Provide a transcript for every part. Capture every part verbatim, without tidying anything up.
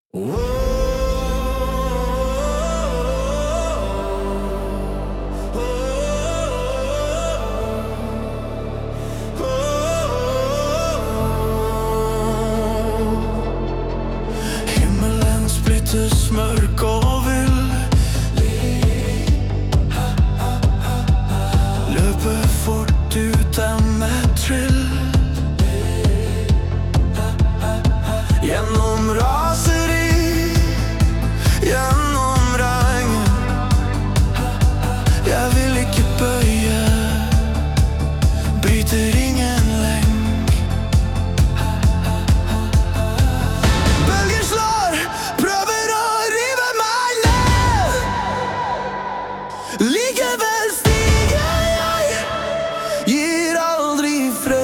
Himmelen splittes mørk og vill. Løper fort ut dem et trill. Gjennom raseri, gjennom regn. Jeg vil ikke bøye, bryter ingen lenk. Bølger slår, prøver å rive meg ned. Likevel stiger jeg, gir aldri fred.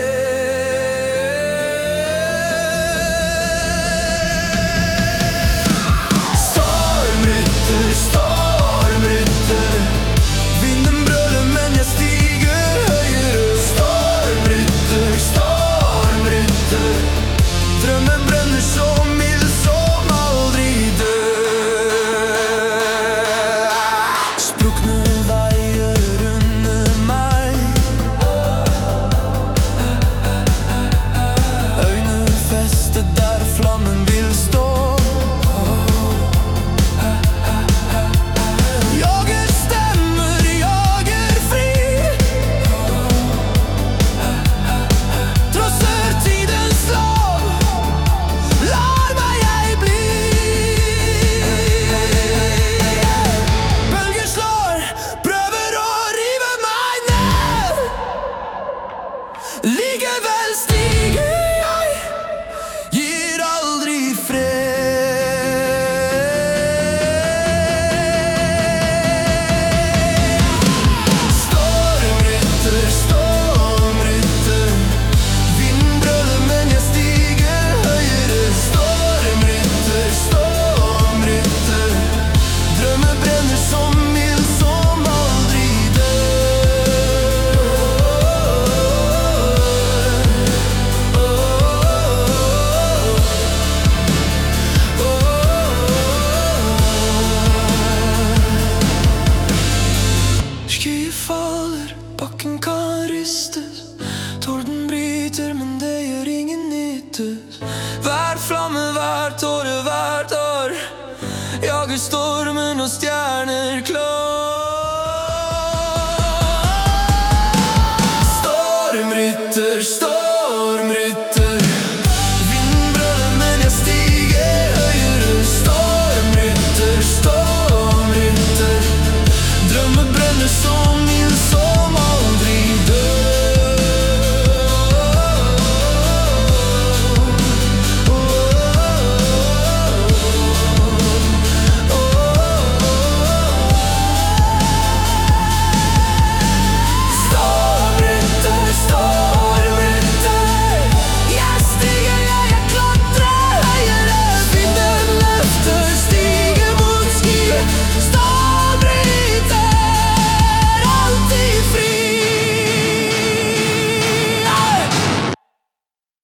Likevel stiger jeg, gir aldri fred. Stormrytter, stormrytter. Vinden brøler, men jeg stiger høyere. Stormrytter, stormrytter. Drømmer brenner som ild som aldri dør. Skyer faller, bakken kan ristes. Torden bryter, men det gjør ingen nytte. Hver flamme, hver tåre, hver tår jager stormen og stjerner klår.